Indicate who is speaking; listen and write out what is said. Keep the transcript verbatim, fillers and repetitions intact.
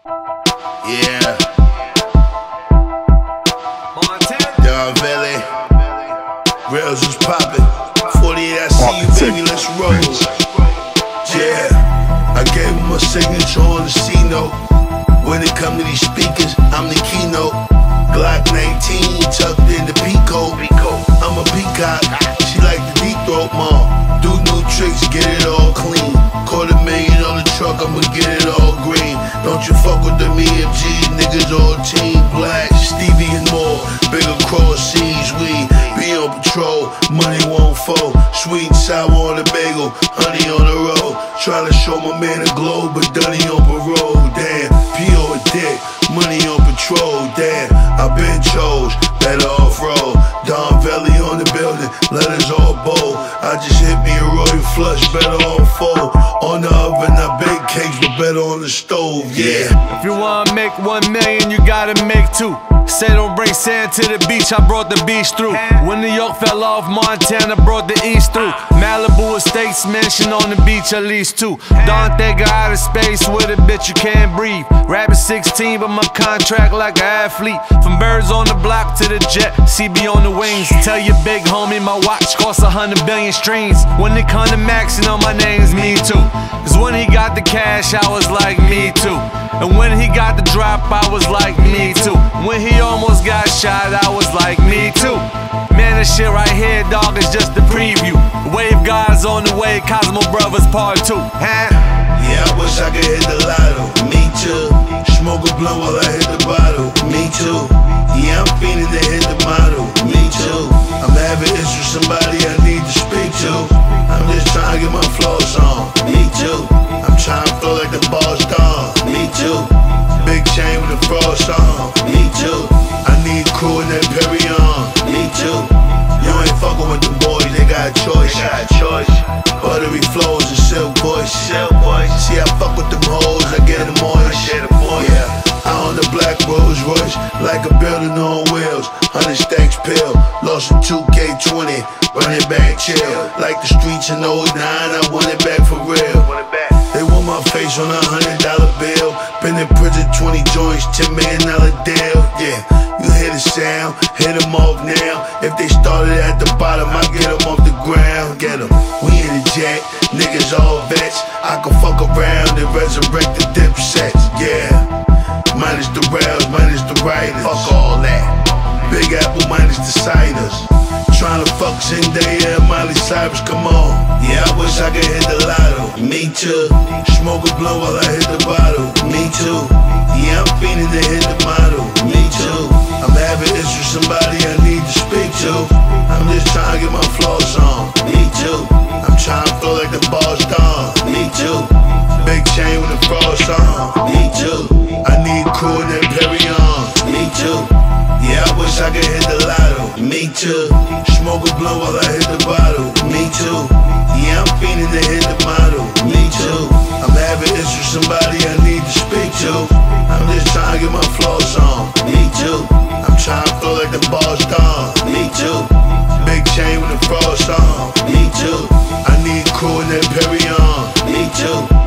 Speaker 1: Yeah. Don Valley. Rails is poppin'. forty-eight, I see you, baby, let's roll. Yeah. I gave him a signature on the C-note. When it come to these speakers, I'm the keynote. Glock nineteen tucked in the Pico. I'm a peacock. She like the deep throat, mom. Do new tricks, get it all clean. Quarter million on the truck, I'ma get it all green. Don't you fuck with the E M G, niggas all team black. Stevie and more, bigger cross seas, we be on patrol. Money won't fold, sweet and sour on the bagel, honey on the road. Tryna show my man a glow, but Dunny on parole. Damn, P O a dick, money on patrol. Damn, I been chose, better off roll. Don Valley on the building, letters all bold. I just hit me a royal flush, better off fold. On the oven, I bake cakes, but better on the stove, yeah.
Speaker 2: If you wanna make one million, you gotta make two. Say don't bring sand to the beach, I brought the beach through. When New York fell off, Montana brought the east through. Malibu estates, mansion on the beach, at least two. Don't think of outer space with a bitch you can't breathe. Rabbit sixteen, but my contract like an athlete. From birds on the block to the jet, C B on the wings. Tell your big homie my watch costs a hundred billion streams. When it come to maxing on my name's me too. Cause when he got the cash, I was like me too. And when he got the drop, I was like me too. When he almost got shot, I was like me too. Man, this shit right here, dog, is just a preview. Wave God's on the way, Cosmo Brothers part two. Huh?
Speaker 1: Yeah, I wish I could hit the lotto. Me too. Smoke a blunt while I hit the bottle. Me too. Yeah, I'm feeling to hit the model. Me too. I'm having issues with somebody I need to speak to. I'm just trying to get my flows on. Me too. I'm trying to flow like the boss dog. Me too. Big chain with a frost on. Me too. I need crew in that Perry on. Me too. You ain't fucking with the boys, they got a choice. They got a choice. Buttery flows and silk voice. Silk voice. See, I fuck with them hoes, I get them moist. I get them moist. Yeah. I own the black Rolls Royce, like a building on wheels. Hundred stacks pill, lost in two K twenty. Run it back, chill. Like the streets in oh nine, I want it back for real. They want my face on a hundred dollar bill. Been in prison twenty joints, ten million dollar deal. Yeah, you hear the sound, hit them off now. If they started at the bottom, I get them off the ground. Get them, we in the jack, niggas all vets. I can fuck around and resurrect the dipsets. Yeah, minus the rails, minus the riders. Fuck all that. Big Apple minus the ciders. Tryna fuck Zendaya and Miley Cyrus, come on. Yeah, I wish I could hit the lotto. Me too. Smoke a blunt while I hit the bottle. Me too. Yeah, I'm feeling to hit the model. Me too. I'm having issues with somebody I need to speak to. I'm just trying to get my flows on. Me too. I'm trying to flow like the boss dog. Me too. Big chain with a frost on. Me too. I need crew in that Perry on. Me too. Yeah, I wish I could hit the lotto. Me too. Smoke a blunt while I hit the bottle. Me too. Yeah, I'm feeling to hit the model. Me too. I'm having issues with somebody I need to speak to. I'm just trying to get my flows on. Me too. I'm trying to flow like the boss dog. Me too. Big chain with a frost on. Me too. I need crew in that Perry on. Me too.